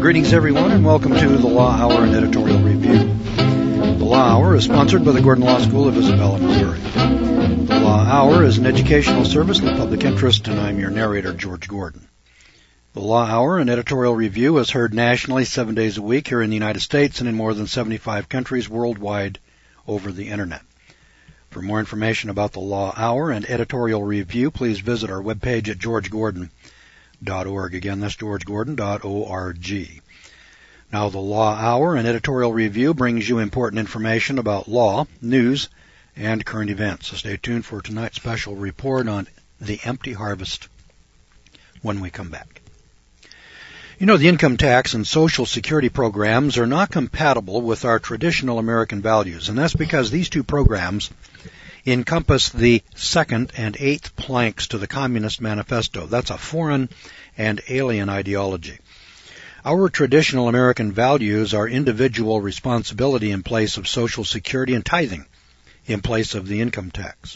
Greetings, everyone, and welcome to the Law Hour and Editorial Review. The Law Hour is sponsored by the Gordon Law School of Isabella, Missouri. The Law Hour is an educational service in the public interest, and I'm your narrator, George Gordon. The Law Hour and Editorial Review is heard nationally 7 days a week here in the United States and in more than 75 countries worldwide over the Internet. For more information about the Law Hour and Editorial Review, please visit our webpage at georgegordon.org. Again, that's georgegordon.org. Now, the Law Hour and Editorial Review brings you important information about law, news, and current events. So stay tuned for tonight's special report on the empty harvest when we come back. You know, the income tax and Social Security programs are not compatible with our traditional American values, and that's because these two programs encompass the second and eighth planks to the Communist Manifesto. That's a foreign and alien ideology. Our traditional American values are individual responsibility in place of Social Security and tithing in place of the income tax.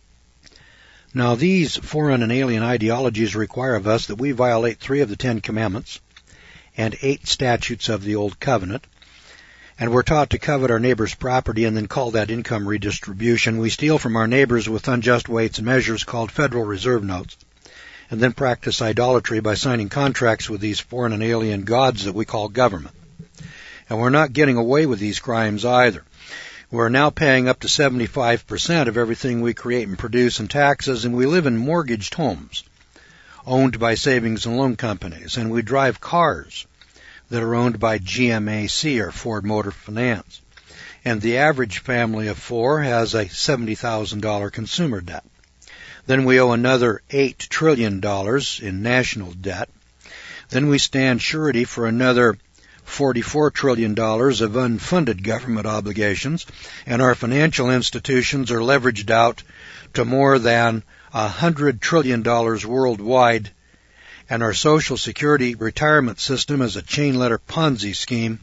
Now, these foreign and alien ideologies require of us that we violate 3 of the 10 commandments and 8 statutes of the Old Covenant, and we're taught to covet our neighbor's property and then call that income redistribution. We steal from our neighbors with unjust weights and measures called Federal Reserve notes, and then practice idolatry by signing contracts with these foreign and alien gods that we call government. And we're not getting away with these crimes either. We're now paying up to 75% of everything we create and produce in taxes, and we live in mortgaged homes owned by savings and loan companies, and we drive cars that are owned by GMAC or Ford Motor Finance. And the average family of 4 has a $70,000 consumer debt. Then we owe another $8 trillion in national debt. Then we stand surety for another $44 trillion of unfunded government obligations, and our financial institutions are leveraged out to more than $100 trillion worldwide, and our Social Security retirement system is a chain-letter Ponzi scheme,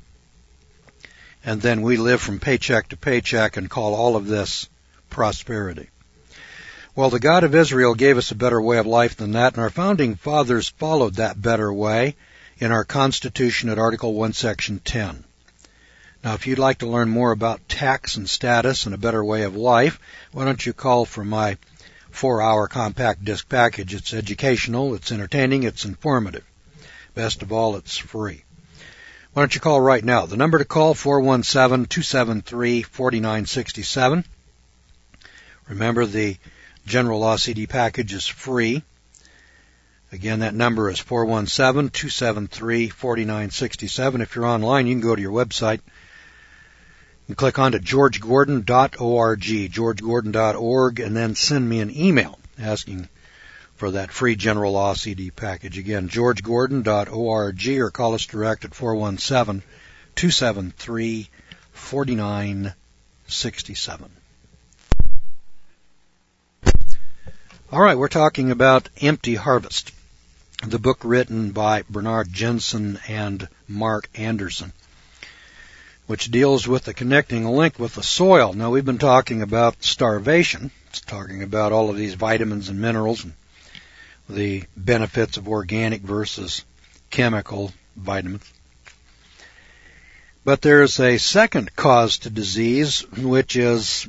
and then we live from paycheck to paycheck and call all of this prosperity. Well, the God of Israel gave us a better way of life than that, and our founding fathers followed that better way in our Constitution at Article 1, Section 10. Now, if you'd like to learn more about tax and status and a better way of life, why don't you call for my 4-hour compact disc package. It's educational, it's entertaining, it's informative. Best of all, it's free. Why don't you call right now? The number to call, 417-273-4967. Remember, the General Law CD package is free. Again, that number is 417-273-4967. If you're online, you can go to your website and click on to georgegordon.org, georgegordon.org, and then send me an email asking for that free General Law CD package. Again, georgegordon.org, or call us direct at 417-273-4967. All right, we're talking about Empty Harvest, the book written by Bernard Jensen and Mark Anderson, which deals with the connecting link with the soil. Now, we've been talking about starvation. It's talking about all of these vitamins and minerals and the benefits of organic versus chemical vitamins. But there's a second cause to disease, which is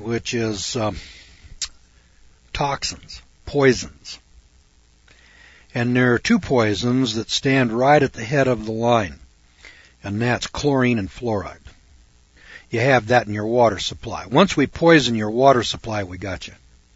toxins, poisons. And there are 2 poisons that stand right at the head of the line, and that's chlorine and fluoride. You have that in your water supply. Once we poison your water supply, we got you.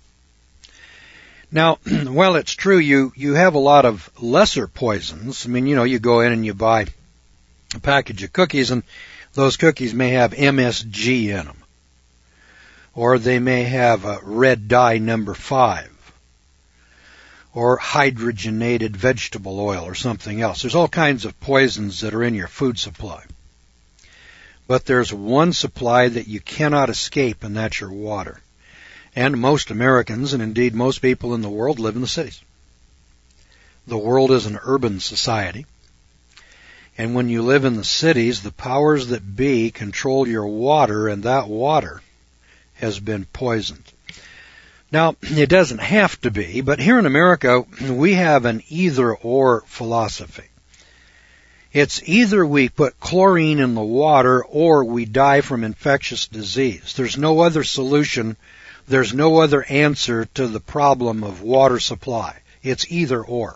Now, while it's true you have a lot of lesser poisons, I mean, you go in and you buy a package of cookies, and those cookies may have MSG in them, or they may have a red dye number 5, or hydrogenated vegetable oil or something else. There's all kinds of poisons that are in your food supply. But there's one supply that you cannot escape, and that's your water. And most Americans, and indeed most people in the world, live in the cities. The world is an urban society. And when you live in the cities, the powers that be control your water, and that water has been poisoned. Now, it doesn't have to be, but here in America, we have an either-or philosophy. It's either we put chlorine in the water or we die from infectious disease. There's no other solution. There's no other answer to the problem of water supply. It's either or.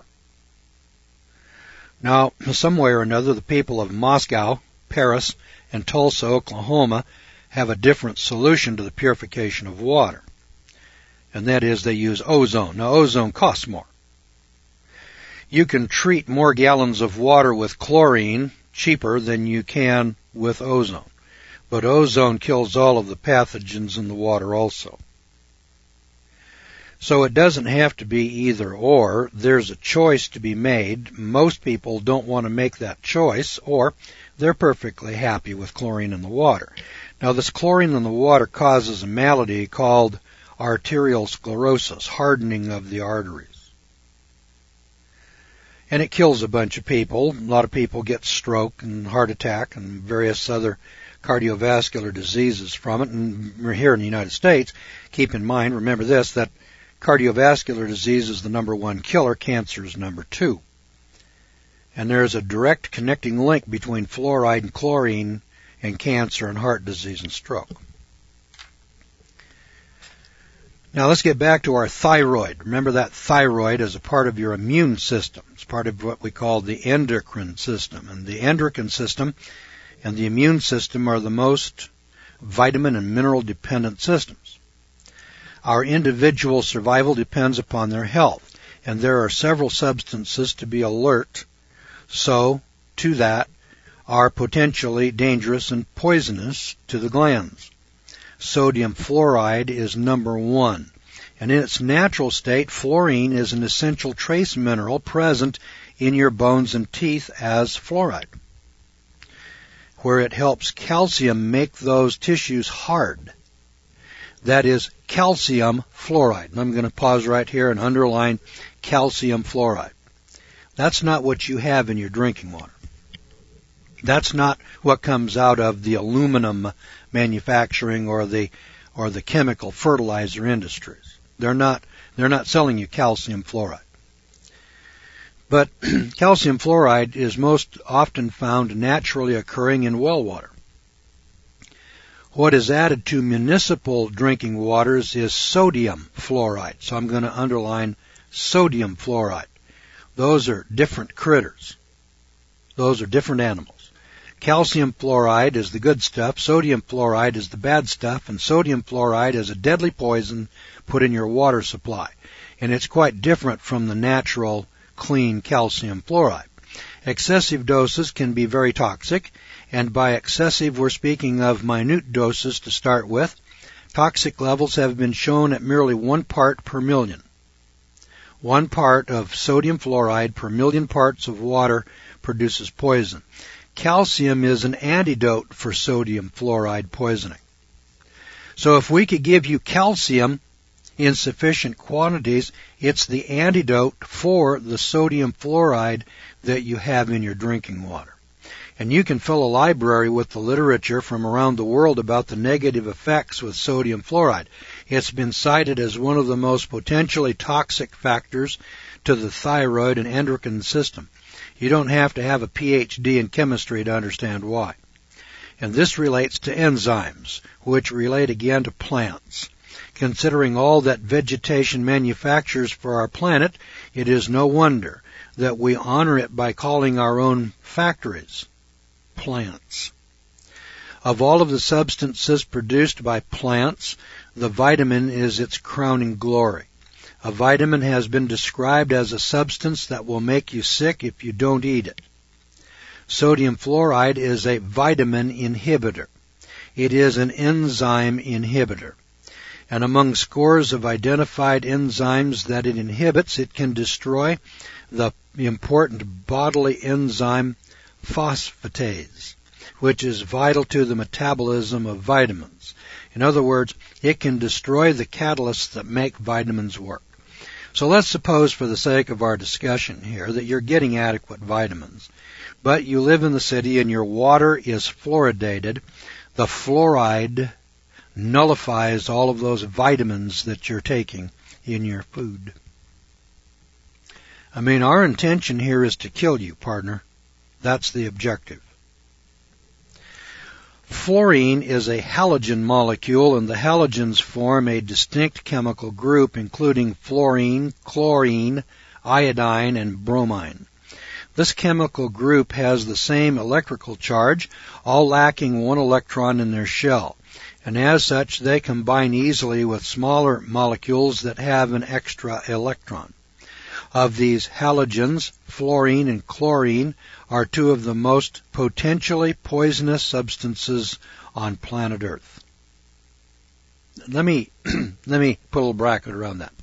Now, some way or another, the people of Moscow, Paris, and Tulsa, Oklahoma, have a different solution to the purification of water. And that is they use ozone. Now, ozone costs more. You can treat more gallons of water with chlorine cheaper than you can with ozone. But ozone kills all of the pathogens in the water also. So it doesn't have to be either or. There's a choice to be made. Most people don't want to make that choice, or they're perfectly happy with chlorine in the water. Now, this chlorine in the water causes a malady called arterial sclerosis, hardening of the arteries. And it kills a bunch of people. A lot of people get stroke and heart attack and various other cardiovascular diseases from it. And we're here in the United States. Keep in mind, remember this, that cardiovascular disease is the number one killer. Cancer is number two. And there's a direct connecting link between fluoride and chlorine and cancer and heart disease and stroke. Now let's get back to our thyroid. Remember that thyroid is a part of your immune system. It's part of what we call the endocrine system. And the endocrine system and the immune system are the most vitamin and mineral dependent systems. Our individual survival depends upon their health. And there are several substances to be alert, so to that are potentially dangerous and poisonous to the glands. Sodium fluoride is number one. And in its natural state, fluorine is an essential trace mineral present in your bones and teeth as fluoride, where it helps calcium make those tissues hard. That is calcium fluoride. And I'm going to pause right here and underline calcium fluoride. That's not what you have in your drinking water. That's not what comes out of the aluminum manufacturing or the chemical fertilizer industries. They're not selling you calcium fluoride. But calcium fluoride is most often found naturally occurring in well water. What is added to municipal drinking waters is sodium fluoride. So I'm going to underline sodium fluoride. Those are different critters. Those are different animals. Calcium fluoride is the good stuff, sodium fluoride is the bad stuff, and sodium fluoride is a deadly poison put in your water supply. And it's quite different from the natural, clean calcium fluoride. Excessive doses can be very toxic, and by excessive we're speaking of minute doses to start with. Toxic levels have been shown at merely 1 part per million. 1 part of sodium fluoride per million parts of water produces poison. Calcium is an antidote for sodium fluoride poisoning. So if we could give you calcium in sufficient quantities, it's the antidote for the sodium fluoride that you have in your drinking water. And you can fill a library with the literature from around the world about the negative effects with sodium fluoride. It's been cited as one of the most potentially toxic factors to the thyroid and endocrine system. You don't have to have a PhD in chemistry to understand why. And this relates to enzymes, which relate again to plants. Considering all that vegetation manufactures for our planet, it is no wonder that we honor it by calling our own factories plants. Of all of the substances produced by plants, the vitamin is its crowning glory. A vitamin has been described as a substance that will make you sick if you don't eat it. Sodium fluoride is a vitamin inhibitor. It is an enzyme inhibitor. And among scores of identified enzymes that it inhibits, it can destroy the important bodily enzyme phosphatase, which is vital to the metabolism of vitamins. In other words, it can destroy the catalysts that make vitamins work. So let's suppose, for the sake of our discussion here, that you're getting adequate vitamins, but you live in the city and your water is fluoridated. The fluoride nullifies all of those vitamins that you're taking in your food. I mean, our intention here is to kill you, partner. That's the objective. Fluorine is a halogen molecule, and the halogens form a distinct chemical group including fluorine, chlorine, iodine, and bromine. This chemical group has the same electrical charge, all lacking one electron in their shell, and as such they combine easily with smaller molecules that have an extra electron. Of these halogens, fluorine and chlorine are two of the most potentially poisonous substances on planet Earth. Let me put a little bracket around that.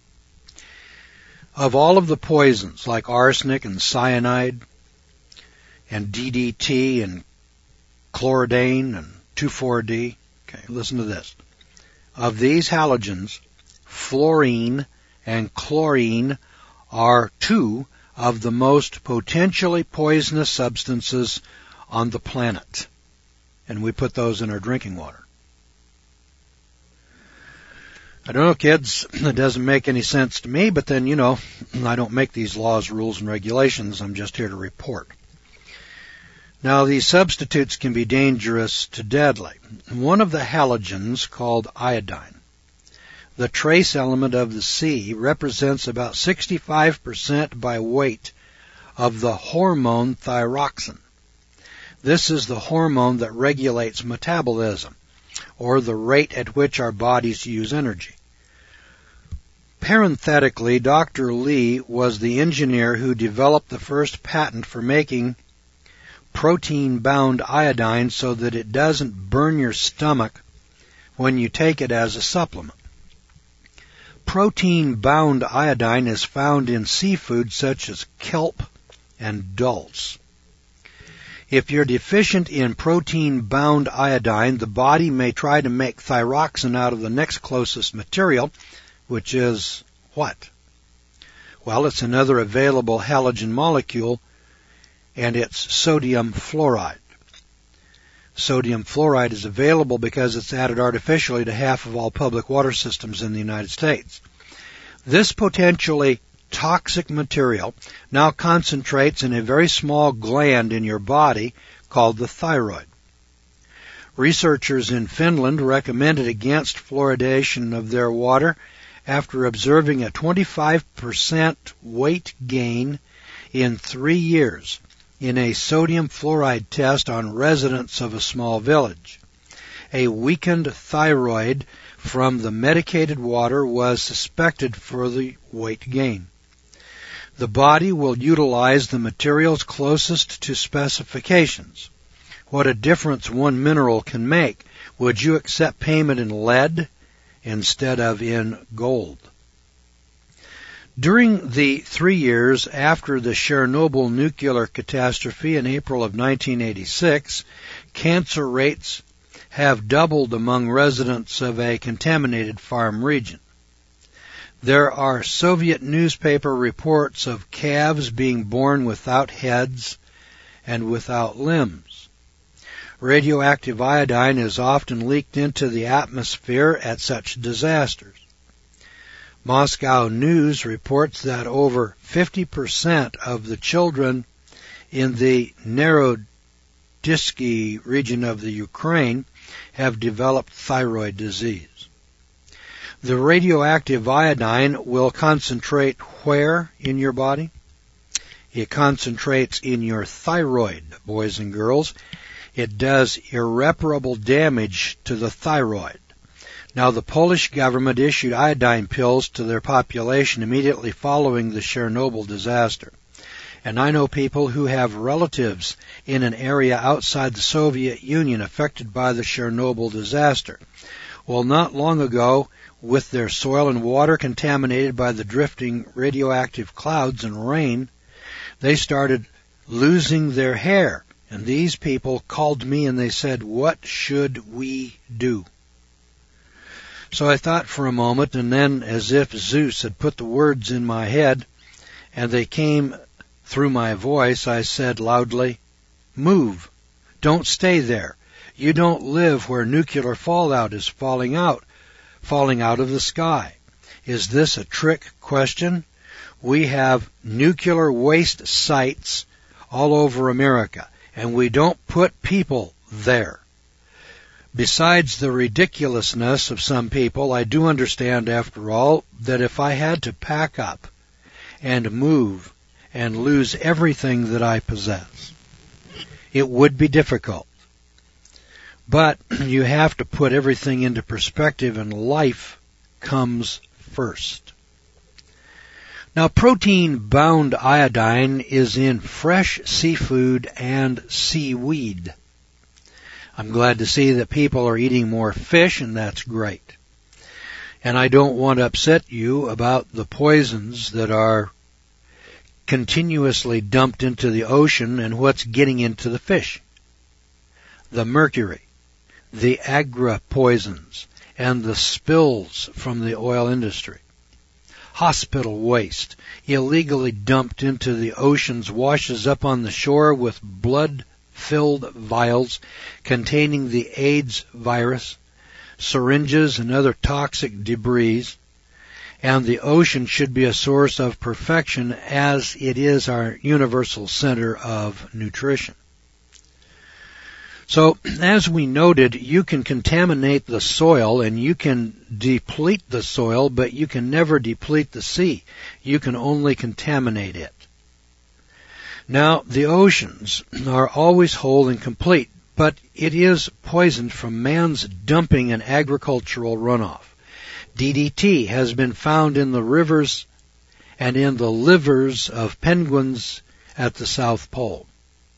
Of all of the poisons, like arsenic and cyanide and DDT and chloridane and 2,4-D, okay, listen to this. Of these halogens, fluorine and chlorine are two of the most potentially poisonous substances on the planet. And we put those in our drinking water. I don't know, kids, it doesn't make any sense to me, but then, I don't make these laws, rules, and regulations. I'm just here to report. Now, these substitutes can be dangerous to deadly. One of the halogens, called iodine, the trace element of the sea, represents about 65% by weight of the hormone thyroxine. This is the hormone that regulates metabolism, or the rate at which our bodies use energy. Parenthetically, Dr. Lee was the engineer who developed the first patent for making protein-bound iodine so that it doesn't burn your stomach when you take it as a supplement. Protein-bound iodine is found in seafood such as kelp and dulse. If you're deficient in protein-bound iodine, the body may try to make thyroxine out of the next closest material, which is what? Well, it's another available halogen molecule, and it's sodium fluoride. Sodium fluoride is available because it's added artificially to half of all public water systems in the United States. This potentially toxic material now concentrates in a very small gland in your body called the thyroid. Researchers in Finland recommended against fluoridation of their water after observing a 25% weight gain in 3 years in a sodium fluoride test on residents of a small village. A weakened thyroid from the medicated water was suspected for the weight gain. The body will utilize the materials closest to specifications. What a difference one mineral can make. Would you accept payment in lead instead of in gold? During the 3 years after the Chernobyl nuclear catastrophe in April of 1986, cancer rates have doubled among residents of a contaminated farm region. There are Soviet newspaper reports of calves being born without heads and without limbs. Radioactive iodine is often leaked into the atmosphere at such disasters. Moscow News reports that over 50% of the children in the Narodsky region of the Ukraine have developed thyroid disease. The radioactive iodine will concentrate where in your body? It concentrates in your thyroid, boys and girls. It does irreparable damage to the thyroid. Now, the Polish government issued iodine pills to their population immediately following the Chernobyl disaster. And I know people who have relatives in an area outside the Soviet Union affected by the Chernobyl disaster. Well, not long ago, with their soil and water contaminated by the drifting radioactive clouds and rain, they started losing their hair. And these people called me and they said, "What should we do?" So I thought for a moment, and then, as if Zeus had put the words in my head, and they came through my voice, I said loudly, "Move. Don't stay there. You don't live where nuclear fallout is falling out of the sky." Is this a trick question? We have nuclear waste sites all over America, and we don't put people there. Besides the ridiculousness of some people, I do understand, after all, that if I had to pack up and move and lose everything that I possess, it would be difficult. But you have to put everything into perspective, and life comes first. Now, protein-bound iodine is in fresh seafood and seaweed. I'm glad to see that people are eating more fish, and that's great. And I don't want to upset you about the poisons that are continuously dumped into the ocean and what's getting into the fish. The mercury, the agri-poisons, and the spills from the oil industry. Hospital waste, illegally dumped into the oceans, washes up on the shore with blood-filled vials containing the AIDS virus, syringes, and other toxic debris. And the ocean should be a source of perfection, as it is our universal center of nutrition. So, as we noted, you can contaminate the soil and you can deplete the soil, but you can never deplete the sea. You can only contaminate it. Now, the oceans are always whole and complete, but it is poisoned from man's dumping and agricultural runoff. DDT has been found in the rivers and in the livers of penguins at the South Pole.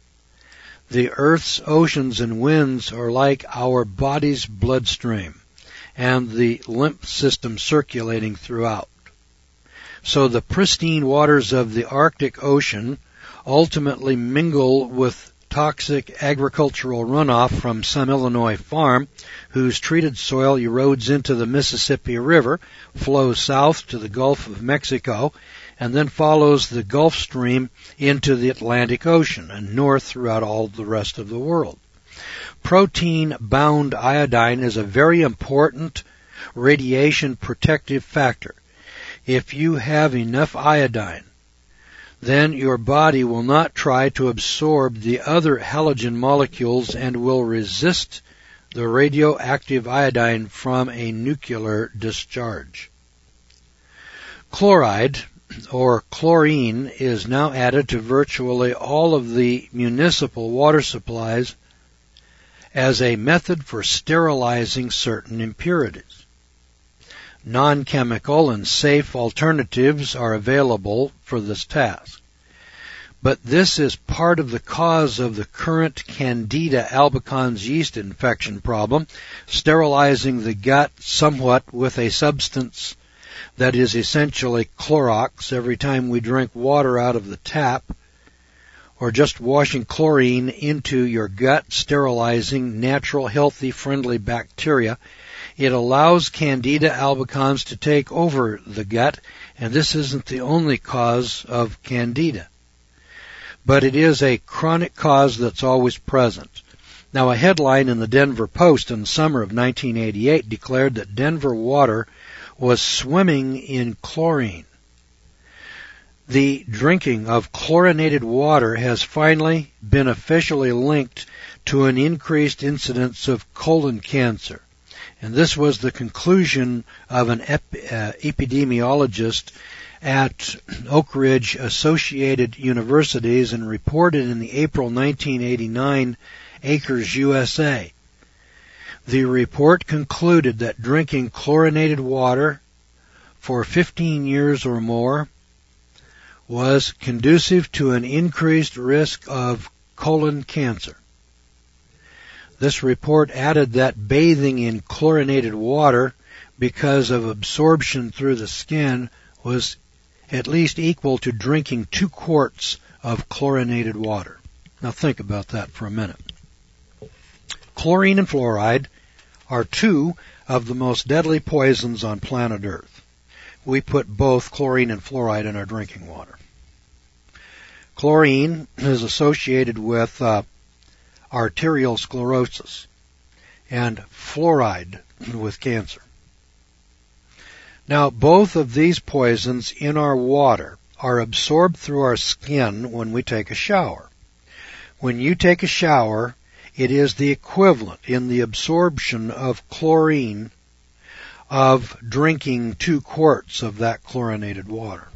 The Earth's oceans and winds are like our body's bloodstream and the lymph system circulating throughout. So the pristine waters of the Arctic Ocean ultimately mingle with toxic agricultural runoff from some Illinois farm whose treated soil erodes into the Mississippi River, flows south to the Gulf of Mexico, and then follows the Gulf Stream into the Atlantic Ocean and north throughout all the rest of the world. Protein-bound iodine is a very important radiation protective factor. If you have enough iodine, then your body will not try to absorb the other halogen molecules and will resist the radioactive iodine from a nuclear discharge. Chloride, or chlorine, is now added to virtually all of the municipal water supplies as a method for sterilizing certain impurities. Non-chemical and safe alternatives are available for this task. But this is part of the cause of the current Candida albicans yeast infection problem, sterilizing the gut somewhat with a substance that is essentially Clorox every time we drink water out of the tap, or just washing chlorine into your gut, sterilizing natural, healthy, friendly bacteria. It allows Candida albicans to take over the gut, and this isn't the only cause of Candida. But it is a chronic cause that's always present. Now, a headline in the Denver Post in the summer of 1988 declared that Denver water was swimming in chlorine. The drinking of chlorinated water has finally been officially linked to an increased incidence of colon cancer. And this was the conclusion of an epidemiologist at Oak Ridge Associated Universities and reported in the April 1989 Acres USA. The report concluded that drinking chlorinated water for 15 years or more was conducive to an increased risk of colon cancer. This report added that bathing in chlorinated water because of absorption through the skin was at least equal to drinking 2 quarts of chlorinated water. Now think about that for a minute. Chlorine and fluoride are 2 of the most deadly poisons on planet Earth. We put both chlorine and fluoride in our drinking water. Chlorine is associated with arterial sclerosis and fluoride with cancer. Now, both of these poisons in our water are absorbed through our skin when we take a shower. When you take a shower, it is the equivalent in the absorption of chlorine of drinking 2 quarts of that chlorinated water.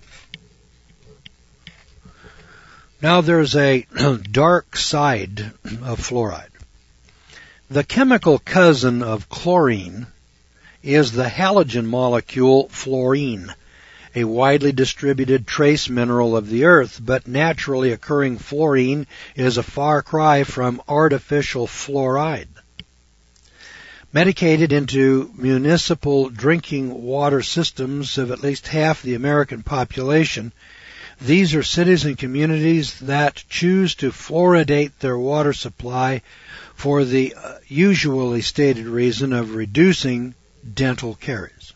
Now there's a dark side of fluoride. The chemical cousin of chlorine is the halogen molecule fluorine, a widely distributed trace mineral of the earth, but naturally occurring fluorine is a far cry from artificial fluoride. Medicated into municipal drinking water systems of at least half the American population, these are cities and communities that choose to fluoridate their water supply for the usually stated reason of reducing dental caries.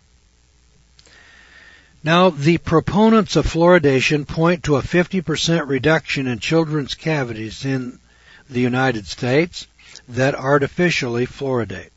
Now, the proponents of fluoridation point to a 50% reduction in children's cavities in the United States that artificially fluoridate.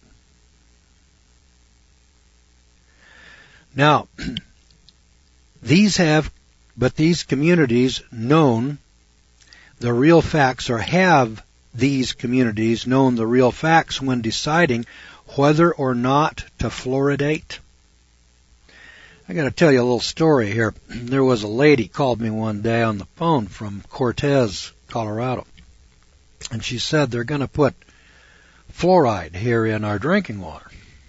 Now, these communities known the real facts, or have these communities known the real facts when deciding whether or not to fluoridate? I got to tell you a little story here. There was a lady called me one day on the phone from Cortez, Colorado, and she said they're going to put fluoride here in our drinking water.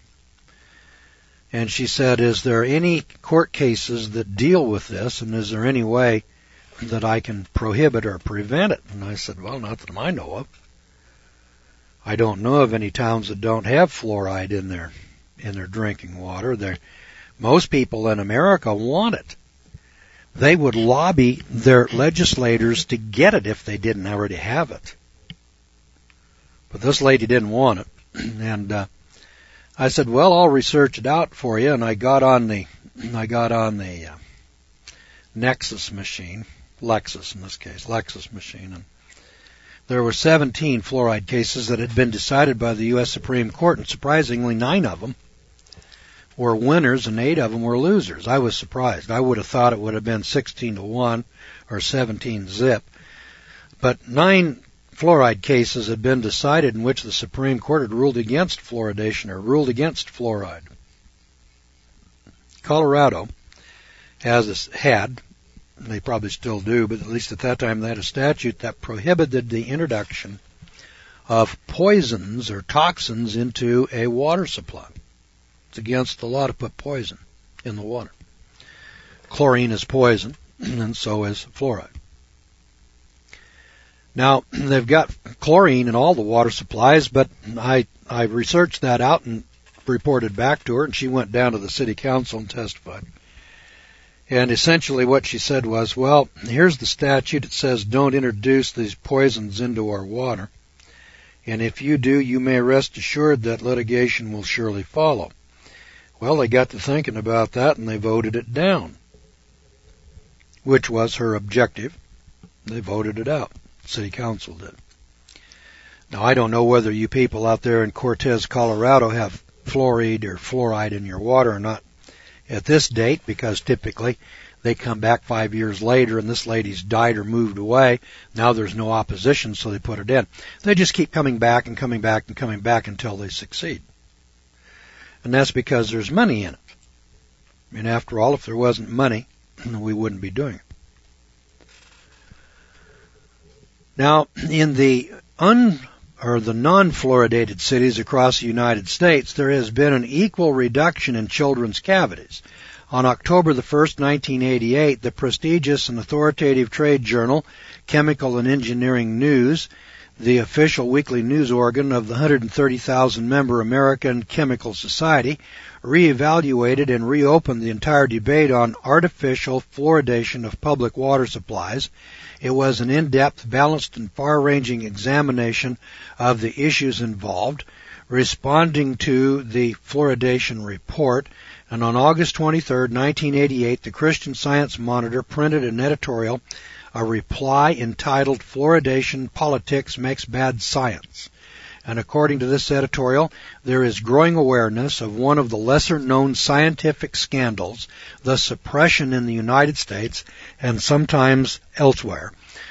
And she said, is there any court cases that deal with this, and is there any way that I can prohibit or prevent it? And I said, well, not that I know of. I don't know of any towns that don't have fluoride in their drinking water. Most people in America want it. They would lobby their legislators to get it if they didn't already have it. But this lady didn't want it. And I said, well, I'll research it out for you. And I got on the Nexus machine, Lexus in this case, Lexus machine. And there were 17 fluoride cases that had been decided by the U.S. Supreme Court, and surprisingly 9 of them were winners and 8 of them were losers. I was surprised. I would have thought it would have been 16-1 or 17-0. But 9 fluoride cases had been decided in which the Supreme Court had ruled against fluoridation, or ruled against fluoride. Colorado had, they probably still do, but at least at that time they had a statute that prohibited the introduction of poisons or toxins into a water supply. It's against the law to put poison in the water. Chlorine is poison, and so is fluoride. Now, they've got chlorine in all the water supplies, but I researched that out and reported back to her, and she went down to the city council and testified. And essentially what she said was, well, here's the statute. It says don't introduce these poisons into our water. And if you do, you may rest assured that litigation will surely follow. Well, they got to thinking about that, and they voted it down, which was her objective. They voted it out. City council did. Now, I don't know whether you people out there in Cortez, Colorado have fluoride or fluoride in your water or not at this date, because typically they come back 5 years later and this lady's died or moved away. Now there's no opposition, so they put it in. They just keep coming back and coming back and coming back until they succeed. And that's because there's money in it. I mean, after all, if there wasn't money, we wouldn't be doing it. Now, in the non-fluoridated cities across the United States, there has been an equal reduction in children's cavities. On October the 1st, 1988, the prestigious and authoritative trade journal Chemical and Engineering News, the official weekly news organ of the 130,000-member American Chemical Society, reevaluated and reopened the entire debate on artificial fluoridation of public water supplies. It was an in-depth, balanced, and far-ranging examination of the issues involved, responding to the fluoridation report. And on August 23, 1988, the Christian Science Monitor printed an editorial, a reply entitled "Fluoridation Politics Makes Bad Science." And according to this editorial, there is growing awareness of one of the lesser-known scientific scandals, the suppression in the United States and sometimes elsewhere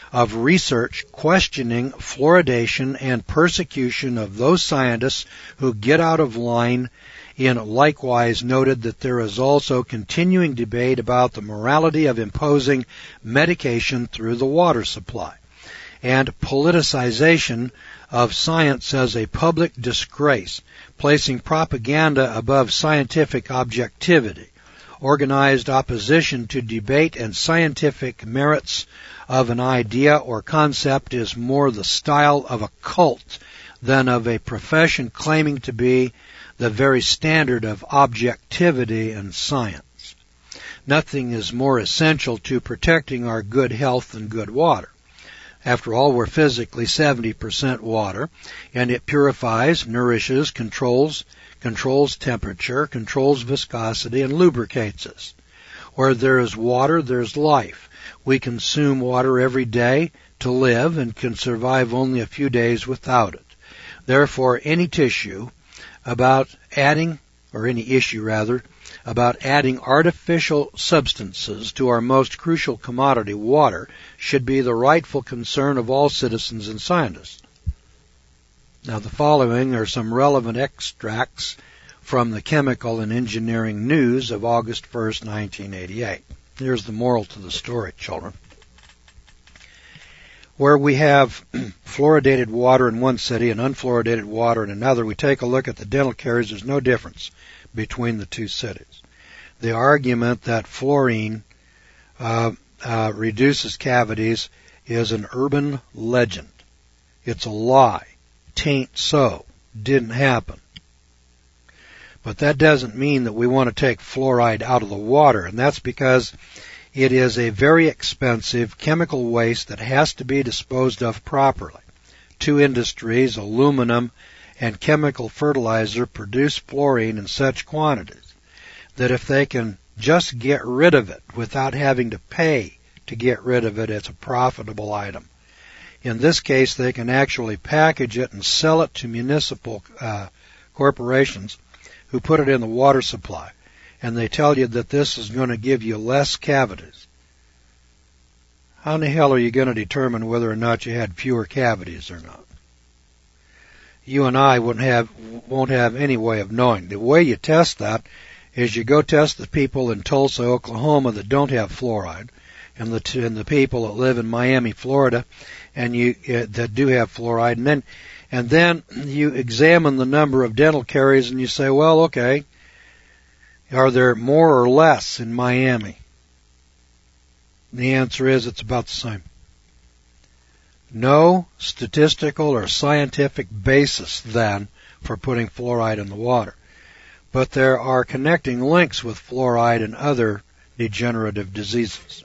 of research questioning fluoridation and persecution of those scientists who get out of line. And likewise noted that there is also continuing debate about the morality of imposing medication through the water supply, and politicization of science as a public disgrace, placing propaganda above scientific objectivity. Organized opposition to debate and scientific merits of an idea or concept is more the style of a cult than of a profession claiming to be the very standard of objectivity in science. Nothing is more essential to protecting our good health than good water. After all, we're physically 70% water, and it purifies, nourishes, controls temperature, controls viscosity, and lubricates us. Where there is water, there's life. We consume water every day to live and can survive only a few days without it. Therefore, any issue about adding artificial substances to our most crucial commodity, water, should be the rightful concern of all citizens and scientists. Now, the following are some relevant extracts from the Chemical and Engineering News of August 1st, 1988. Here's the moral to the story, children. Where we have fluoridated water in one city and unfluoridated water in another, we take a look at the dental caries. There's no difference between the two cities. The argument that fluorine reduces cavities is an urban legend. It's a lie. Tain't so. Didn't happen. But that doesn't mean that we want to take fluoride out of the water, and that's because it is a very expensive chemical waste that has to be disposed of properly. Two industries, aluminum and chemical fertilizer, produce fluorine in such quantities that if they can just get rid of it without having to pay to get rid of it, it's a profitable item. In this case, they can actually package it and sell it to municipal corporations who put it in the water supply. And they tell you that this is going to give you less cavities. How in the hell are you going to determine whether or not you had fewer cavities or not? You and I won't have any way of knowing. The way you test that is you go test the people in Tulsa, Oklahoma that don't have fluoride, and the people that live in Miami, Florida, and that do have fluoride, and then you examine the number of dental caries and you say, well, okay, are there more or less in Miami? The answer is it's about the same. No statistical or scientific basis, then, for putting fluoride in the water. But there are connecting links with fluoride and other degenerative diseases.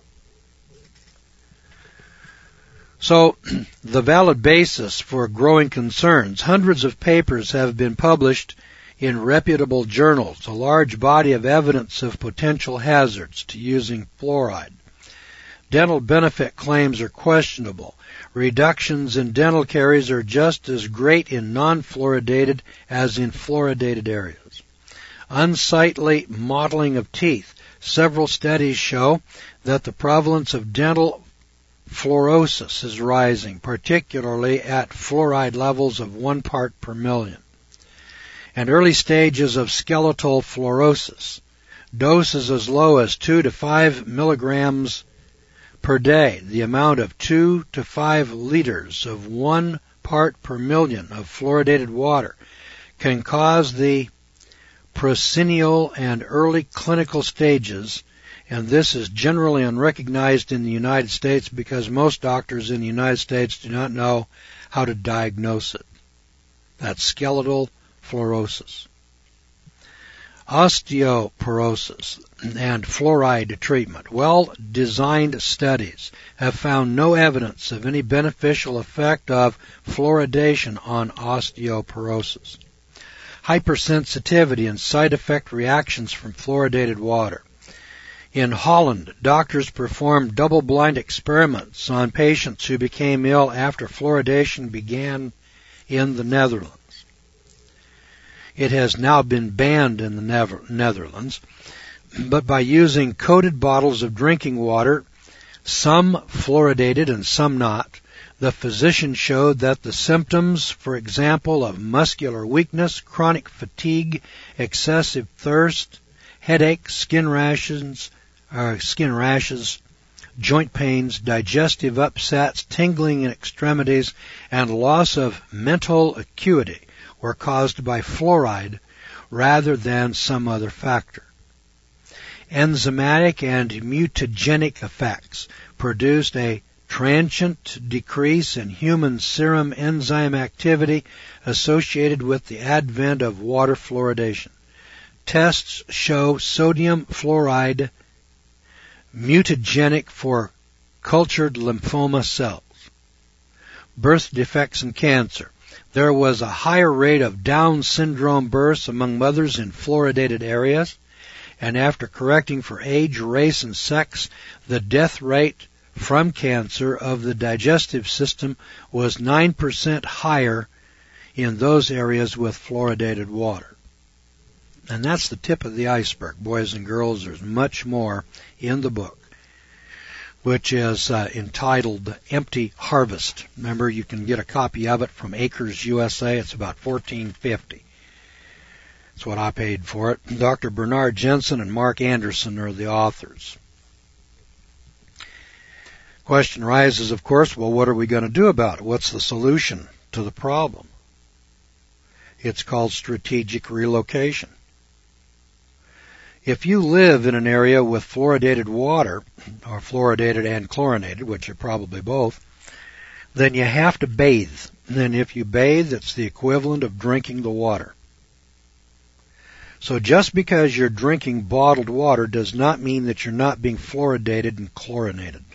So, the valid basis for growing concerns. Hundreds of papers have been published in reputable journals, a large body of evidence of potential hazards to using fluoride. Dental benefit claims are questionable. Reductions in dental caries are just as great in non-fluoridated as in fluoridated areas. Unsightly mottling of teeth. Several studies show that the prevalence of dental fluorosis is rising, particularly at fluoride levels of 1 part per million. And early stages of skeletal fluorosis. Doses as low as 2 to 5 milligrams per day, the amount of 2 to 5 liters of 1 part per million of fluoridated water can cause the proscenial and early clinical stages, and this is generally unrecognized in the United States because most doctors in the United States do not know how to diagnose it. That's skeletal fluorosis. Osteoporosis and fluoride treatment. Well-designed studies have found no evidence of any beneficial effect of fluoridation on osteoporosis. Hypersensitivity and side effect reactions from fluoridated water. In Holland, doctors performed double-blind experiments on patients who became ill after fluoridation began in the Netherlands. It has now been banned in the Netherlands, but by using coated bottles of drinking water, some fluoridated and some not. The physician showed that the symptoms, for example, of muscular weakness, chronic fatigue, excessive thirst, headache, skin rashes, joint pains, digestive upsets, tingling in extremities, and loss of mental acuity were caused by fluoride rather than some other factor. Enzymatic and mutagenic effects produced a transient decrease in human serum enzyme activity associated with the advent of water fluoridation. Tests show sodium fluoride mutagenic for cultured lymphoma cells. Birth defects and cancer. There was a higher rate of Down syndrome births among mothers in fluoridated areas, and after correcting for age, race, and sex, the death rate from cancer of the digestive system was 9% higher in those areas with fluoridated water. And that's the tip of the iceberg, boys and girls. There's much more in the book, which is entitled Empty Harvest. Remember, you can get a copy of it from Acres USA. It's about $14.50. That's what I paid for it. Dr. Bernard Jensen and Mark Anderson are the authors. Question rises, of course, well, what are we going to do about it? What's the solution to the problem? It's called strategic relocation. If you live in an area with fluoridated water, or fluoridated and chlorinated, which are probably both, then you have to bathe. And if you bathe, it's the equivalent of drinking the water. So just because you're drinking bottled water does not mean that you're not being fluoridated and chlorinated,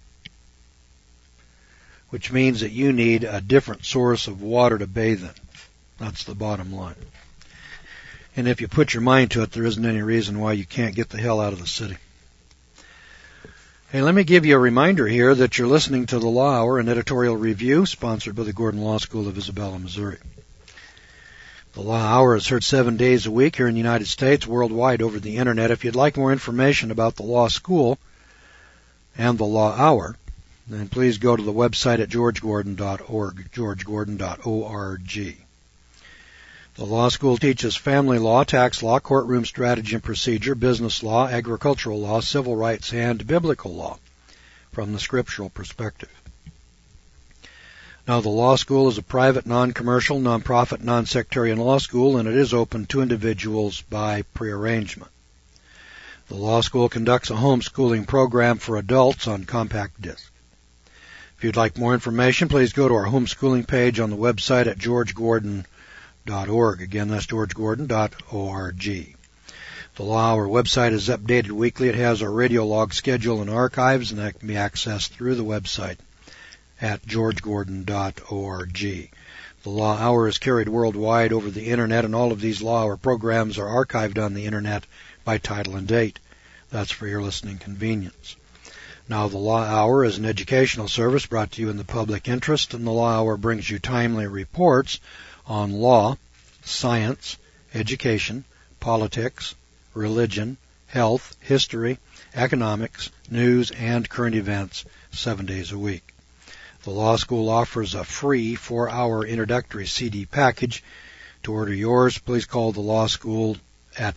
which means that you need a different source of water to bathe in. That's the bottom line. And if you put your mind to it, there isn't any reason why you can't get the hell out of the city. Hey, let me give you a reminder here that you're listening to the Law Hour, an editorial review sponsored by the Gordon Law School of Isabella, Missouri. The Law Hour is heard 7 days a week here in the United States, worldwide over the Internet. If you'd like more information about the law school and the Law Hour, then please go to the website at georgegordon.org, georgegordon.org. The law school teaches family law, tax law, courtroom strategy and procedure, business law, agricultural law, civil rights, and biblical law from the scriptural perspective. Now, the law school is a private, non-commercial, non-profit, non-sectarian law school, and it is open to individuals by prearrangement. The law school conducts a homeschooling program for adults on compact disc. If you'd like more information, please go to our homeschooling page on the website at georgegordon.org. Again, that's georgegordon.org. The Law Hour website is updated weekly. It has our radio log schedule and archives, and that can be accessed through the website at georgegordon.org. The Law Hour is carried worldwide over the Internet, and all of these Law Hour programs are archived on the Internet by title and date. That's for your listening convenience. Now, the Law Hour is an educational service brought to you in the public interest, and the Law Hour brings you timely reports on law, science, education, politics, religion, health, history, economics, news, and current events 7 days a week. The law school offers a free 4-hour introductory CD package. To order yours, please call the law school at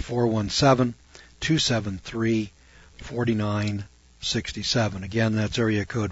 417-273-4967. Again, that's area code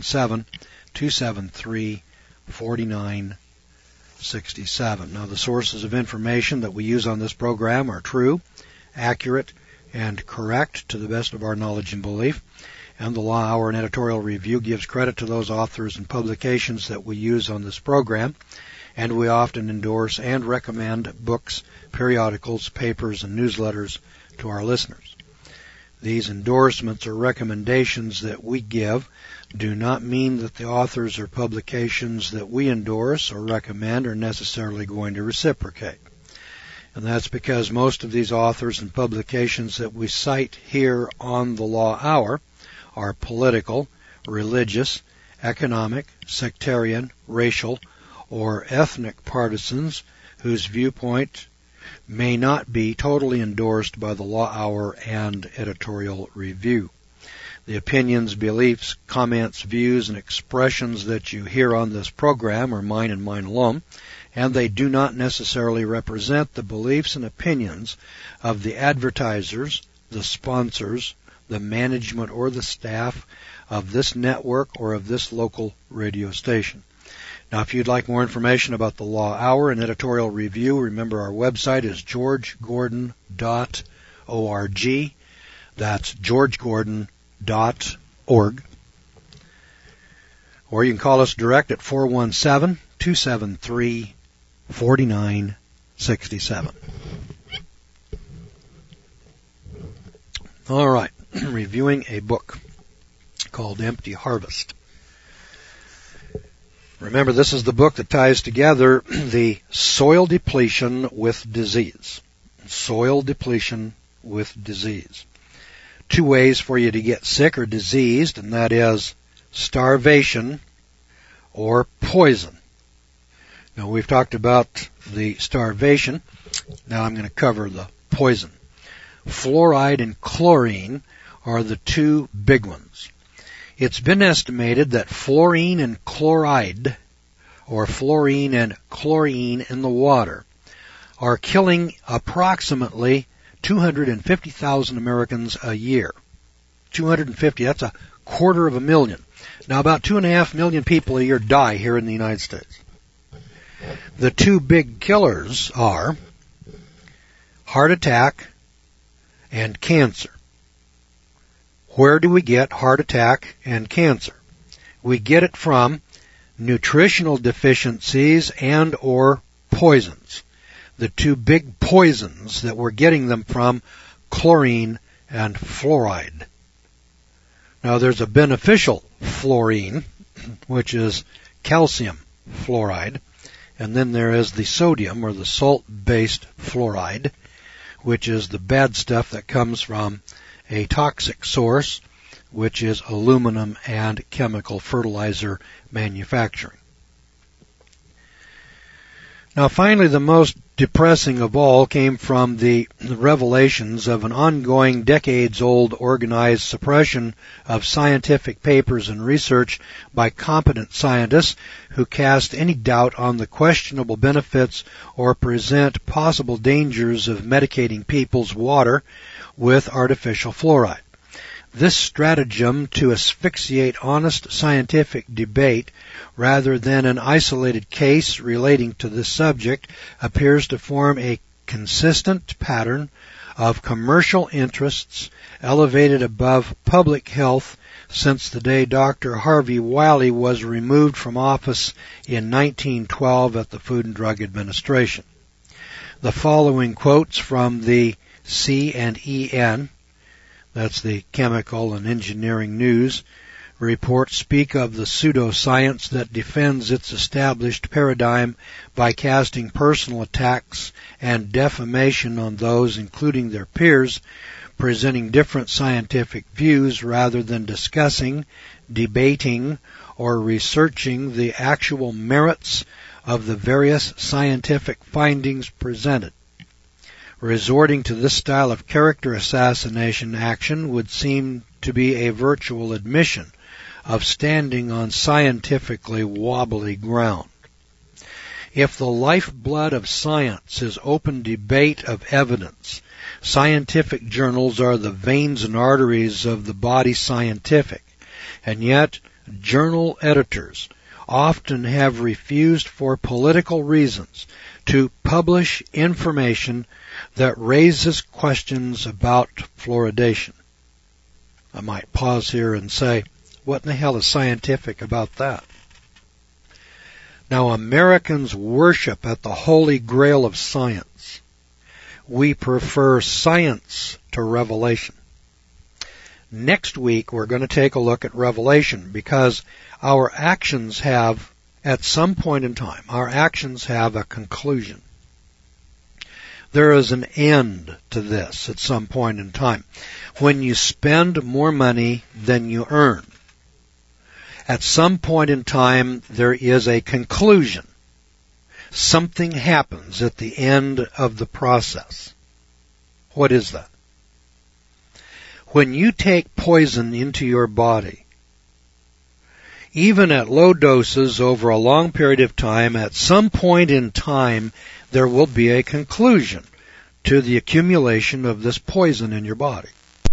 417-273-4967. Now, the sources of information that we use on this program are true, accurate, and correct to the best of our knowledge and belief. And the Law Hour and Editorial Review gives credit to those authors and publications that we use on this program, and we often endorse and recommend books, periodicals, papers, and newsletters to our listeners. These endorsements or recommendations that we give do not mean that the authors or publications that we endorse or recommend are necessarily going to reciprocate. And that's because most of these authors and publications that we cite here on the Law Hour are political, religious, economic, sectarian, racial, or ethnic partisans whose viewpoint may not be totally endorsed by the Law Hour and Editorial Review. The opinions, beliefs, comments, views, and expressions that you hear on this program are mine and mine alone, and they do not necessarily represent the beliefs and opinions of the advertisers, the sponsors, the management, or the staff of this network or of this local radio station. Now, if you'd like more information about the Law Hour and editorial review, remember our website is georgegordon.org. That's georgegordon.org. Or you can call us direct at 417-273-4967. All right, reviewing a book called Empty Harvest. Remember, this is the book that ties together the soil depletion with disease. Soil depletion with disease. 2 ways for you to get sick or diseased, and that is starvation or poison. Now, we've talked about the starvation. Now I'm going to cover the poison. Fluoride and chlorine are the 2 big ones. It's been estimated that fluorine and chloride, or fluorine and chlorine in the water, are killing approximately 250,000 Americans a year. 250, that's 250,000. Now, about 2.5 million people a year die here in the United States. The 2 big killers are heart attack and cancer. Where do we get heart attack and cancer? We get it from nutritional deficiencies and or poisons. The 2 big poisons that we're getting them from, chlorine and fluoride. Now, there's a beneficial fluorine, which is calcium fluoride, and then there is the sodium, or the salt-based fluoride, which is the bad stuff that comes from a toxic source, which is aluminum and chemical fertilizer manufacturing. Now, finally, the most depressing of all came from the revelations of an ongoing, decades-old organized suppression of scientific papers and research by competent scientists who cast any doubt on the questionable benefits or present possible dangers of medicating people's water with artificial fluoride. This stratagem to asphyxiate honest scientific debate rather than an isolated case relating to this subject appears to form a consistent pattern of commercial interests elevated above public health since the day Dr. Harvey Wiley was removed from office in 1912 at the Food and Drug Administration. The following quotes from the C&EN, that's the Chemical and Engineering News, report speak of the pseudoscience that defends its established paradigm by casting personal attacks and defamation on those, including their peers, presenting different scientific views rather than discussing, debating, or researching the actual merits of the various scientific findings presented. Resorting to this style of character assassination action would seem to be a virtual admission of standing on scientifically wobbly ground. If the lifeblood of science is open debate of evidence, scientific journals are the veins and arteries of the body scientific, and yet journal editors often have refused for political reasons to publish information that raises questions about fluoridation. I might pause here and say, what in the hell is scientific about that? Now, Americans worship at the holy grail of science. We prefer science to revelation. Next week, we're going to take a look at revelation because our actions have, at some point in time, our actions have a conclusion. There is an end to this at some point in time. When you spend more money than you earn, at some point in time there is a conclusion. Something happens at the end of the process. What is that? When you take poison into your body, even at low doses over a long period of time, at some point in time, there will be a conclusion to the accumulation of this poison in your body.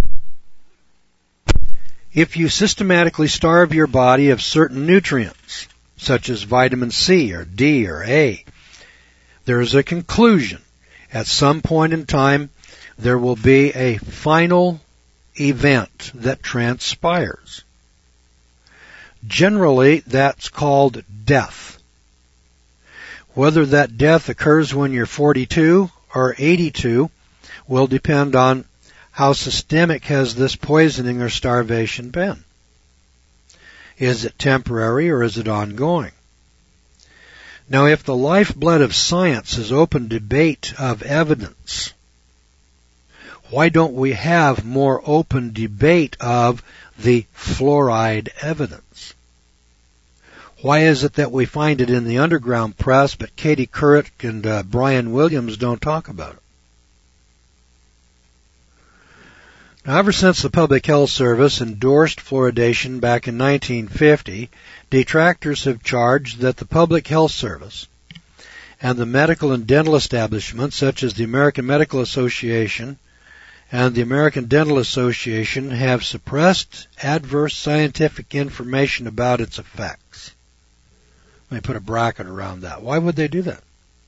If you systematically starve your body of certain nutrients, such as vitamin C or D or A, there is a conclusion. At some point in time, there will be a final event that transpires. Generally, that's called death. Whether that death occurs when you're 42 or 82 will depend on how systemic has this poisoning or starvation been. Is it temporary or is it ongoing? Now, if the lifeblood of science is open debate of evidence, why don't we have more open debate of the fluoride evidence? Why is it that we find it in the underground press, but Katie Couric and Brian Williams don't talk about it? Now, ever since the Public Health Service endorsed fluoridation back in 1950, detractors have charged that the Public Health Service and the medical and dental establishments, such as the American Medical Association and the American Dental Association, have suppressed adverse scientific information about its effects. Let me put a bracket around that. Why would they do that?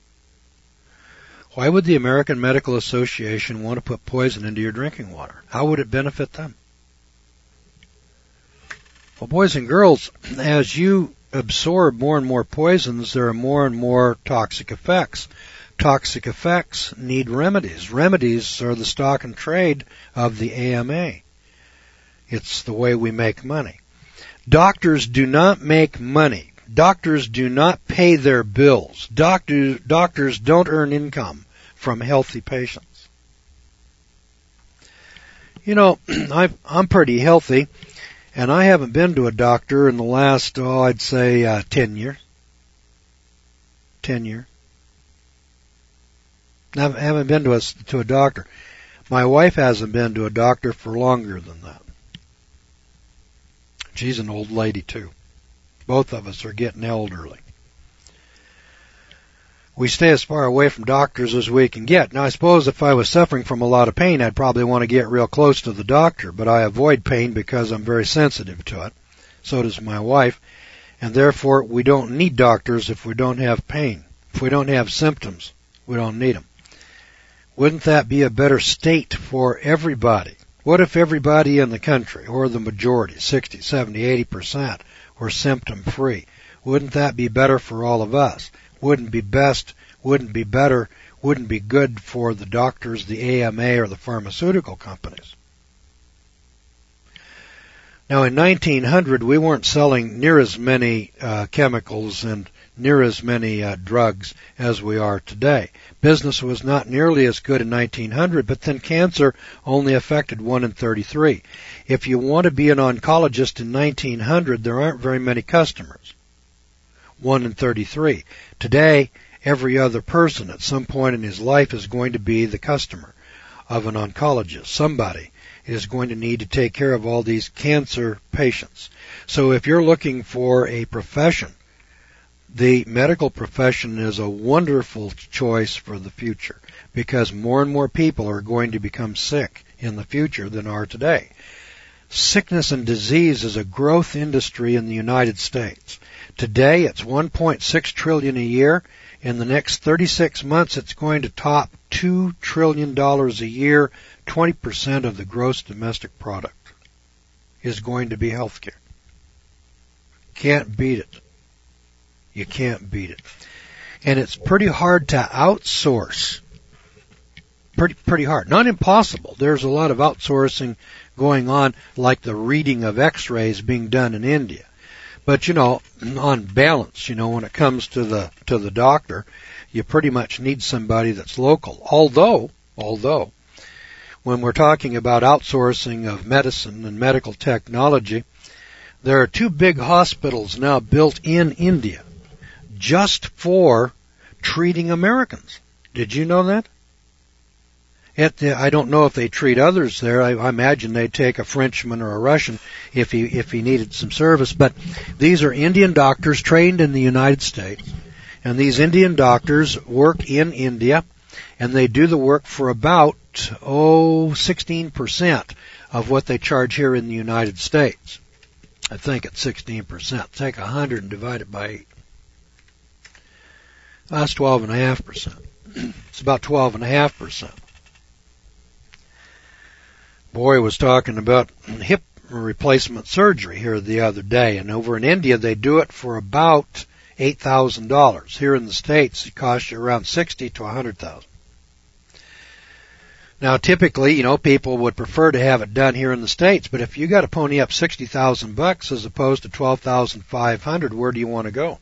Why would the American Medical Association want to put poison into your drinking water? How would it benefit them? Well, boys and girls, as you absorb more and more poisons, there are more and more toxic effects. Toxic effects need remedies. Remedies are the stock and trade of the AMA. It's the way we make money. Doctors do not make money. Doctors do not pay their bills. Doctors don't earn income from healthy patients. You know, I'm pretty healthy, and I haven't been to a doctor in the last, I'd say 10 years. 10 years. I haven't been to a doctor. My wife hasn't been to a doctor for longer than that. She's an old lady, too. Both of us are getting elderly. We stay as far away from doctors as we can get. Now, I suppose if I was suffering from a lot of pain, I'd probably want to get real close to the doctor, but I avoid pain because I'm very sensitive to it. So does my wife. And therefore, we don't need doctors if we don't have pain. If we don't have symptoms, we don't need them. Wouldn't that be a better state for everybody? What if everybody in the country, or the majority, 60, 70, 80%, were symptom-free? Wouldn't that be better for all of us? Wouldn't be best, wouldn't be better, wouldn't be good for the doctors, the AMA, or the pharmaceutical companies? Now, in 1900, we weren't selling near as many chemicals and near as many drugs as we are today. Business was not nearly as good in 1900, but then cancer only affected 1 in 33. If you want to be an oncologist in 1900, there aren't very many customers. 1 in 33. Today, every other person at some point in his life is going to be the customer of an oncologist. Somebody is going to need to take care of all these cancer patients. So if you're looking for a profession, the medical profession is a wonderful choice for the future because more and more people are going to become sick in the future than are today. Sickness and disease is a growth industry in the United States. Today it's $1.6 trillion a year. In the next 36 months it's going to top $2 trillion a year. 20% of the gross domestic product is going to be healthcare. Can't beat it. You can't beat it. And it's pretty hard to outsource. Pretty hard. Not impossible. There's a lot of outsourcing going on, like the reading of x-rays being done in India. But, on balance, when it comes to the doctor, you pretty much need somebody that's local. Although, when we're talking about outsourcing of medicine and medical technology, there are 2 big hospitals now built in India just for treating Americans. Did you know that? I don't know if they treat others there. I imagine they'd take a Frenchman or a Russian if he needed some service. But these are Indian doctors trained in the United States, and these Indian doctors work in India, and they do the work for about 16% of what they charge here in the United States. I think it's 16%. Take 100 and divide it by 8. That's 12.5%. It's about 12.5%. Boy was talking about hip replacement surgery here the other day, and over in India they do it for about $8,000. Here in the States it costs you around $60,000 to $100,000. Now typically, people would prefer to have it done here in the States, but if you got to pony up $60,000 as opposed to $12,500, where do you want to go?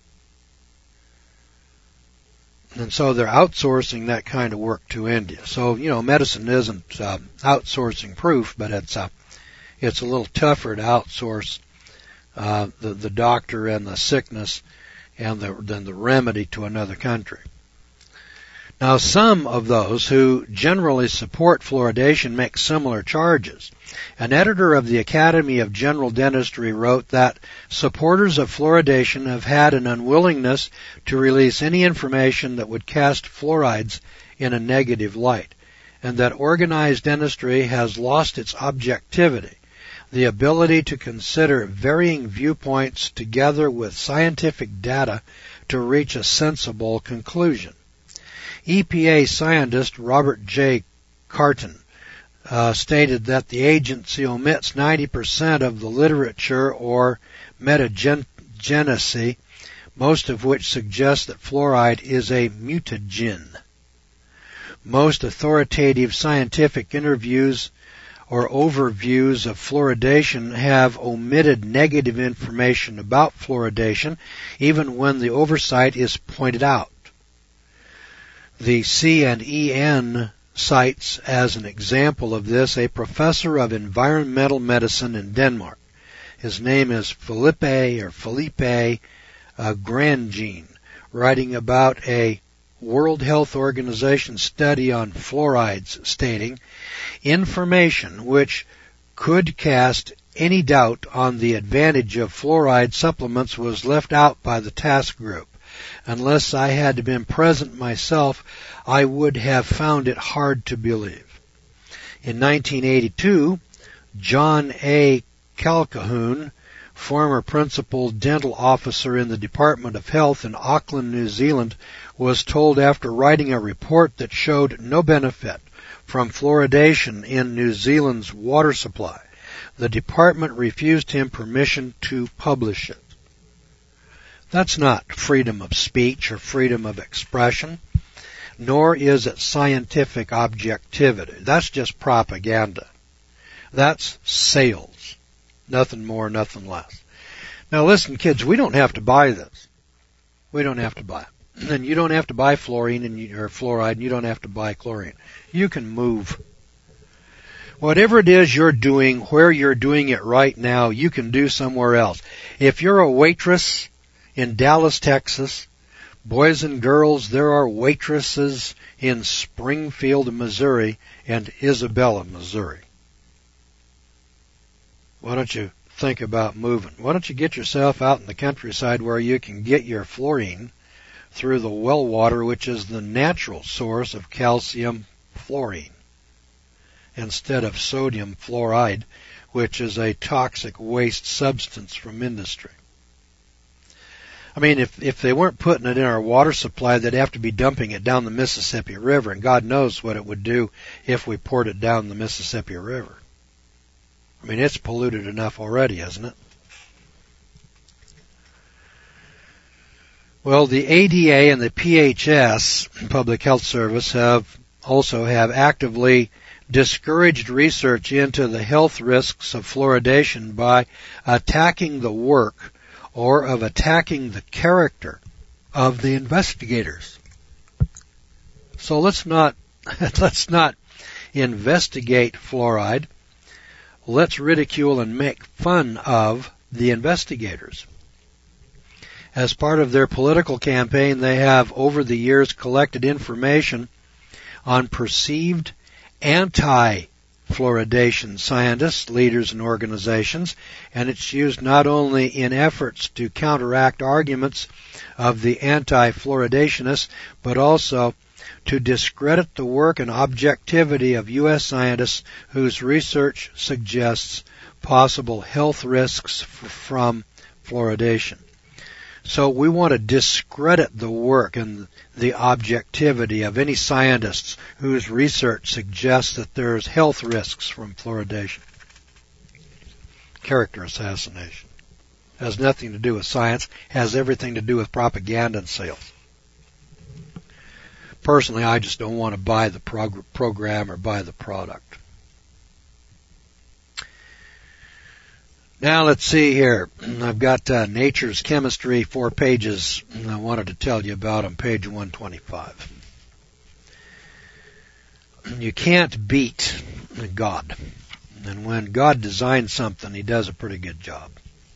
And so they're outsourcing that kind of work to India. So, medicine isn't outsourcing proof, but it's a little tougher to outsource the doctor and the sickness and than the remedy to another country. Now, some of those who generally support fluoridation make similar charges. An editor of the Academy of General Dentistry wrote that supporters of fluoridation have had an unwillingness to release any information that would cast fluorides in a negative light, and that organized dentistry has lost its objectivity, the ability to consider varying viewpoints together with scientific data to reach a sensible conclusion. EPA scientist Robert J. Carton stated that the agency omits 90% of the literature or metagenesis, most of which suggests that fluoride is a mutagen. Most authoritative scientific interviews or overviews of fluoridation have omitted negative information about fluoridation, even when the oversight is pointed out. The CNEN cites as an example of this a professor of environmental medicine in Denmark. His name is Philippe Grandjean, writing about a World Health Organization study on fluorides, stating, information which could cast any doubt on the advantage of fluoride supplements was left out by the task group. Unless I had been present myself, I would have found it hard to believe. In 1982, John A. Calhoun, former principal dental officer in the Department of Health in Auckland, New Zealand, was told after writing a report that showed no benefit from fluoridation in New Zealand's water supply. The department refused him permission to publish it. That's not freedom of speech or freedom of expression, nor is it scientific objectivity. That's just propaganda. That's sales. Nothing more, nothing less. Now listen, kids, we don't have to buy this. We don't have to buy it. And you don't have to buy fluorine or fluoride, and you don't have to buy chlorine. You can move. Whatever it is you're doing, where you're doing it right now, you can do somewhere else. If you're a waitress in Dallas, Texas, boys and girls, there are waitresses in Springfield, Missouri, and Isabella, Missouri. Why don't you think about moving? Why don't you get yourself out in the countryside where you can get your fluorine through the well water, which is the natural source of calcium fluorine, instead of sodium fluoride, which is a toxic waste substance from industry. I mean, if they weren't putting it in our water supply, they'd have to be dumping it down the Mississippi River, and God knows what it would do if we poured it down the Mississippi River. I mean, it's polluted enough already, isn't it? Well, the ADA and the PHS, Public Health Service, have actively discouraged research into the health risks of fluoridation by attacking the work or of attacking the character of the investigators. So let's not investigate fluoride. Let's ridicule and make fun of the investigators. As part of their political campaign, they have over the years collected information on perceived anti-fluoridation scientists, leaders, and organizations, and it's used not only in efforts to counteract arguments of the anti-fluoridationists, but also to discredit the work and objectivity of U.S. scientists whose research suggests possible health risks from fluoridation. So we want to discredit the work and the objectivity of any scientists whose research suggests that there's health risks from fluoridation. Character assassination. Has nothing to do with science, has everything to do with propaganda and sales. Personally, I just don't want to buy the program or buy the product. Now let's see here. I've got Nature's Chemistry, 4 pages I wanted to tell you about on page 125. You can't beat God. And when God designs something, He does a pretty good job.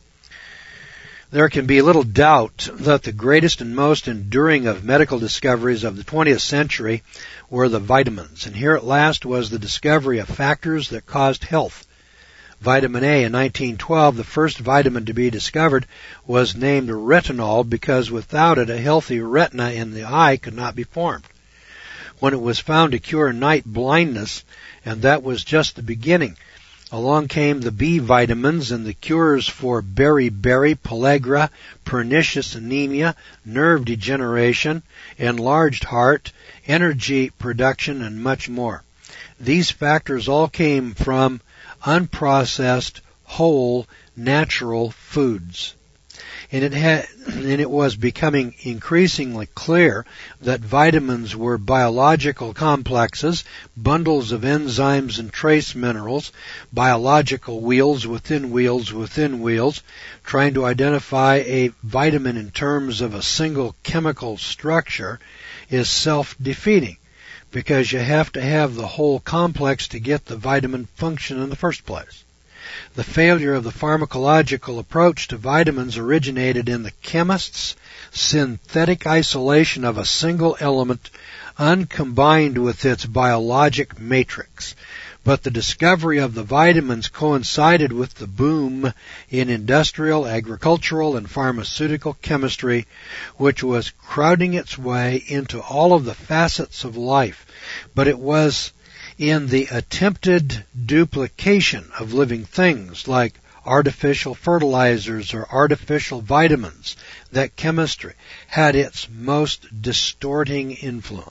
There can be little doubt that the greatest and most enduring of medical discoveries of the 20th century were the vitamins. And here at last was the discovery of factors that caused health. Vitamin A in 1912, the first vitamin to be discovered, was named retinol because without it a healthy retina in the eye could not be formed. When it was found to cure night blindness, and that was just the beginning, along came the B vitamins and the cures for beriberi, pellagra, pernicious anemia, nerve degeneration, enlarged heart, energy production, and much more. These factors all came from unprocessed, whole, natural foods. And it was becoming increasingly clear that vitamins were biological complexes, bundles of enzymes and trace minerals, biological wheels within wheels within wheels. Trying to identify a vitamin in terms of a single chemical structure is self-defeating, because you have to have the whole complex to get the vitamin function in the first place. The failure of the pharmacological approach to vitamins originated in the chemist's synthetic isolation of a single element uncombined with its biologic matrix. But the discovery of the vitamins coincided with the boom in industrial, agricultural, and pharmaceutical chemistry, which was crowding its way into all of the facets of life. But it was in the attempted duplication of living things like artificial fertilizers or artificial vitamins that chemistry had its most distorting influence.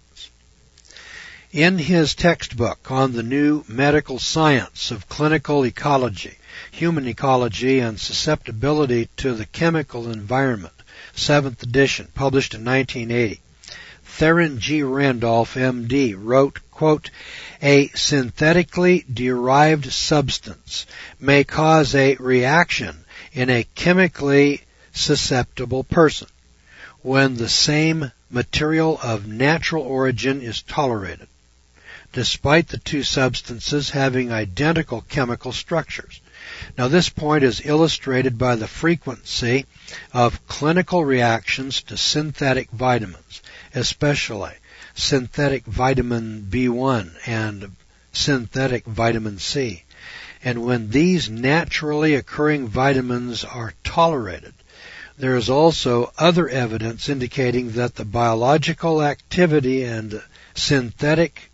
In his textbook on the new medical science of clinical ecology, human ecology, and susceptibility to the chemical environment, 7th edition, published in 1980, Theron G. Randolph, M.D., wrote, quote, "A synthetically derived substance may cause a reaction in a chemically susceptible person when the same material of natural origin is tolerated, despite the two substances having identical chemical structures." Now this point is illustrated by the frequency of clinical reactions to synthetic vitamins, especially synthetic vitamin B1 and synthetic vitamin C. And when these naturally occurring vitamins are tolerated, there is also other evidence indicating that the biological activity and synthetic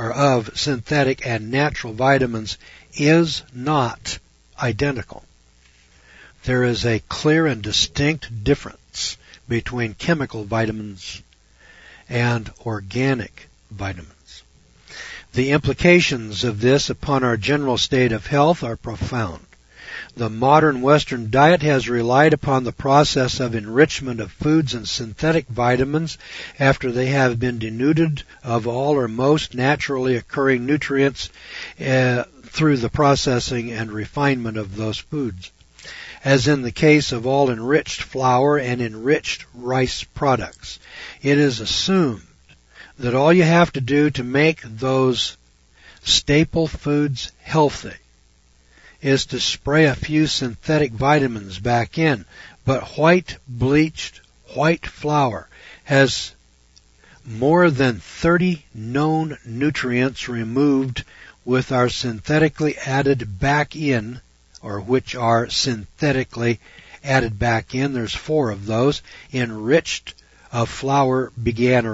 and natural vitamins is not identical. There is a clear and distinct difference between chemical vitamins and organic vitamins. The implications of this upon our general state of health are profound. The modern Western diet has relied upon the process of enrichment of foods and synthetic vitamins after they have been denuded of all or most naturally occurring nutrients through the processing and refinement of those foods. As in the case of all enriched flour and enriched rice products, it is assumed that all you have to do to make those staple foods healthy is to spray a few synthetic vitamins back in. But white bleached white flour has more than 30 known nutrients removed with our synthetically added back in, or which are synthetically added back in. There's 4 of those. Enrichment of flour began in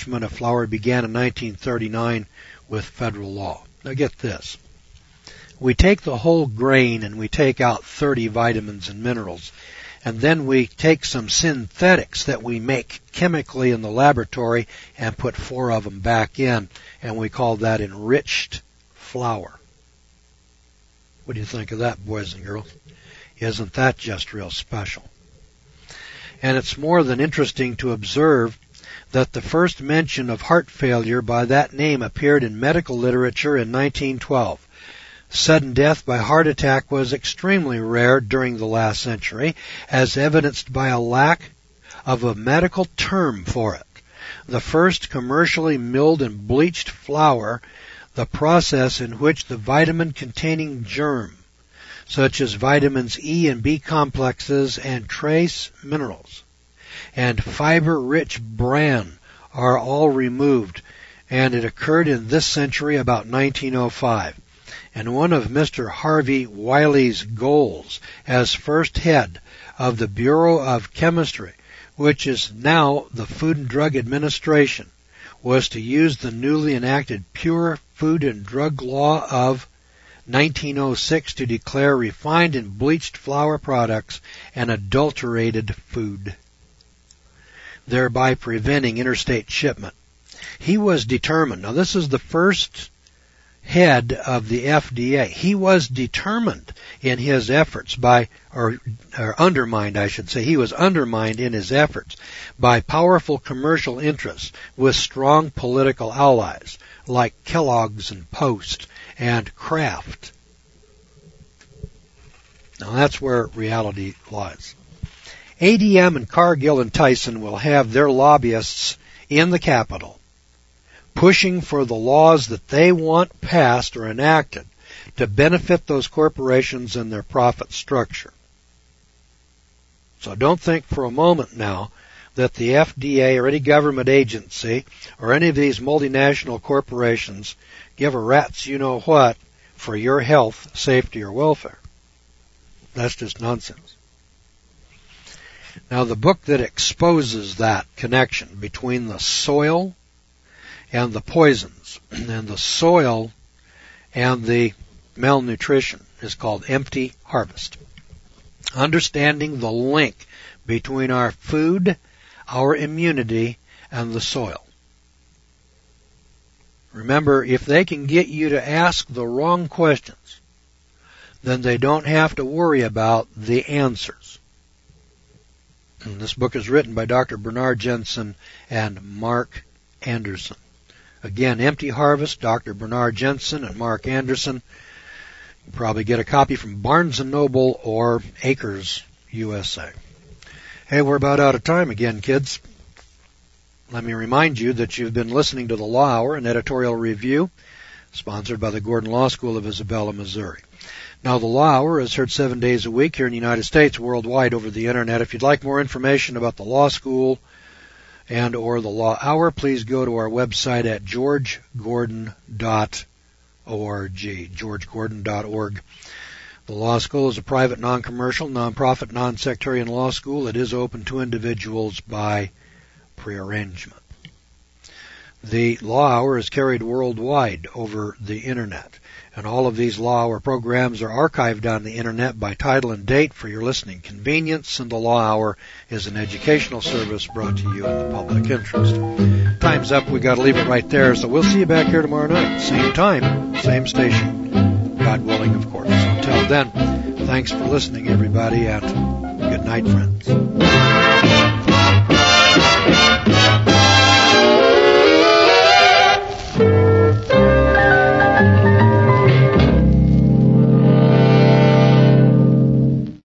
1939 with federal law. Now get this. We take the whole grain and we take out 30 vitamins and minerals. And then we take some synthetics that we make chemically in the laboratory and put 4 of them back in. And we call that enriched flour. What do you think of that, boys and girls? Isn't that just real special? And it's more than interesting to observe that the first mention of heart failure by that name appeared in medical literature in 1912. Sudden death by heart attack was extremely rare during the last century, as evidenced by a lack of a medical term for it. The first commercially milled and bleached flour, the process in which the vitamin-containing germ, such as vitamins E and B complexes and trace minerals, and fiber-rich bran are all removed, and it occurred in this century about 1905. And one of Mr. Harvey Wiley's goals as first head of the Bureau of Chemistry, which is now the Food and Drug Administration, was to use the newly enacted Pure Food and Drug Law of 1906 to declare refined and bleached flour products an adulterated food, thereby preventing interstate shipment. He was determined. Now this is the first head of the FDA. He was determined in his efforts or undermined, I should say. He was undermined in his efforts by powerful commercial interests with strong political allies like Kellogg's and Post and Kraft. Now that's where reality lies. ADM and Cargill and Tyson will have their lobbyists in the Capitol pushing for the laws that they want passed or enacted to benefit those corporations and their profit structure. So don't think for a moment now that the FDA or any government agency or any of these multinational corporations give a rat's you-know-what for your health, safety, or welfare. That's just nonsense. Now, the book that exposes that connection between the soil and the poisons and the soil and the malnutrition is called Empty Harvest. Understanding the link between our food, our immunity, and the soil. Remember, if they can get you to ask the wrong questions, then they don't have to worry about the answers. And this book is written by Dr. Bernard Jensen and Mark Anderson. Again, Empty Harvest, Dr. Bernard Jensen and Mark Anderson. You can probably get a copy from Barnes & Noble or Acres USA. Hey, we're about out of time again, kids. Let me remind you that you've been listening to the Law Hour, an editorial review, sponsored by the Gordon Law School of Isabella, Missouri. Now, the Law Hour is heard 7 days a week here in the United States, worldwide over the Internet. If you'd like more information about the law school and or the Law Hour, please go to our website at georgegordon.org, georgegordon.org. The law school is a private, non-commercial, non-profit, non-sectarian law school. It is open to individuals by prearrangement. The Law Hour is carried worldwide over the Internet, and all of these Law Hour programs are archived on the Internet by title and date for your listening convenience, and the Law Hour is an educational service brought to you in the public interest. Time's up. We got to leave it right there, so we'll see you back here tomorrow night. Same time, same station. God willing, of course. Until then, thanks for listening, everybody, and good night, friends.